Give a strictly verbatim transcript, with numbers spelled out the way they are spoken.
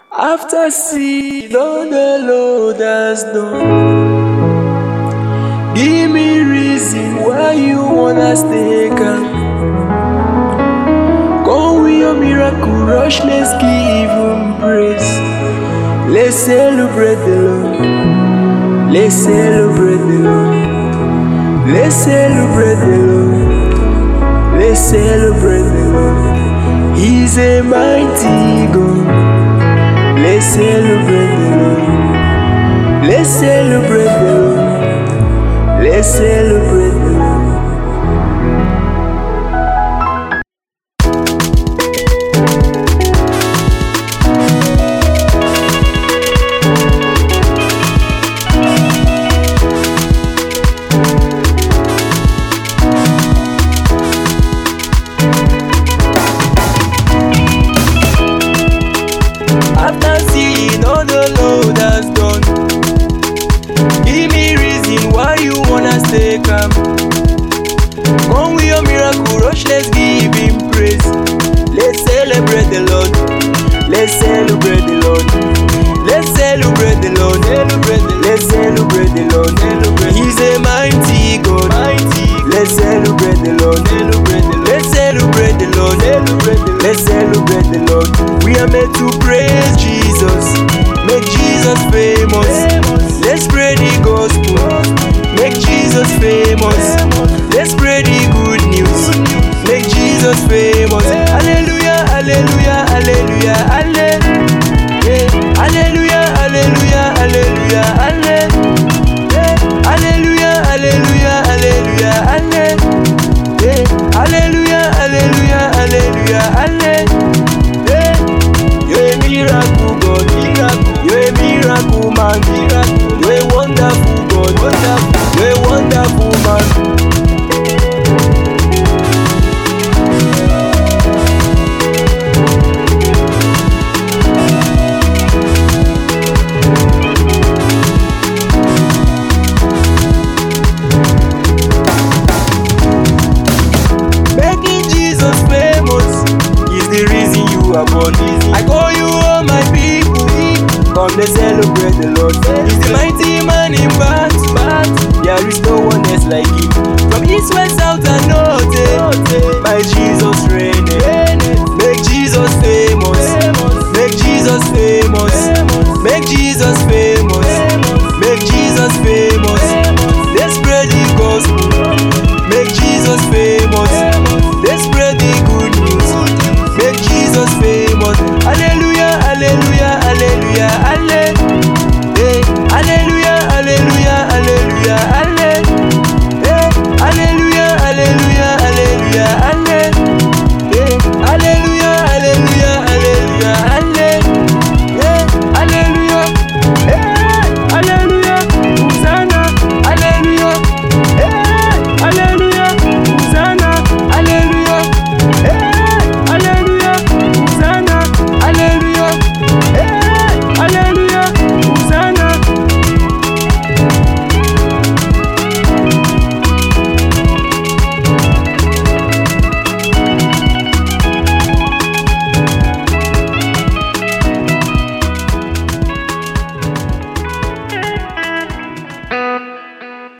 After seeing all the Lord has done, give me reason why you wanna stay calm. Come with your miracle rush, let's give him praise. Let's celebrate the Lord. Let's celebrate the Lord. Let's celebrate the Lord. Let's celebrate the Lord. He's a mighty God. Let's celebrate the Lord. Let's celebrate the Lord. Let's celebrate the Lord. After seeing all the Lord has done, give me reason why you wanna stay calm. Come with your miracle rush, let's give him praise. Let's celebrate the Lord. Let's celebrate the Lord. Let's celebrate the Lord. Let's celebrate the Lord. He's a mighty God. Let's celebrate the Lord. Let's celebrate the Lord. Let's celebrate the Lord. We are made to praise Jesus, make Jesus famous. Let's spread the gospel, make Jesus famous. Let's spread the good news, make Jesus famous. Hallelujah, hallelujah, hallelujah, hallelujah, hallelujah, hallelujah, hallelujah, hallelujah, hallelujah, hallelujah, hallelujah, hallelujah, hallelujah, hallelujah, hallelujah. You're a miracle God, miracle. You're a miracle man, miracle. You're a wonderful God, wonderful. You're a wonderful man. Making Jesus famous is the reason you are born. I call you all my people, come let's celebrate the Lord. He's the mighty man in battle. There is no one else like him. From east, west, south and north, my Jesus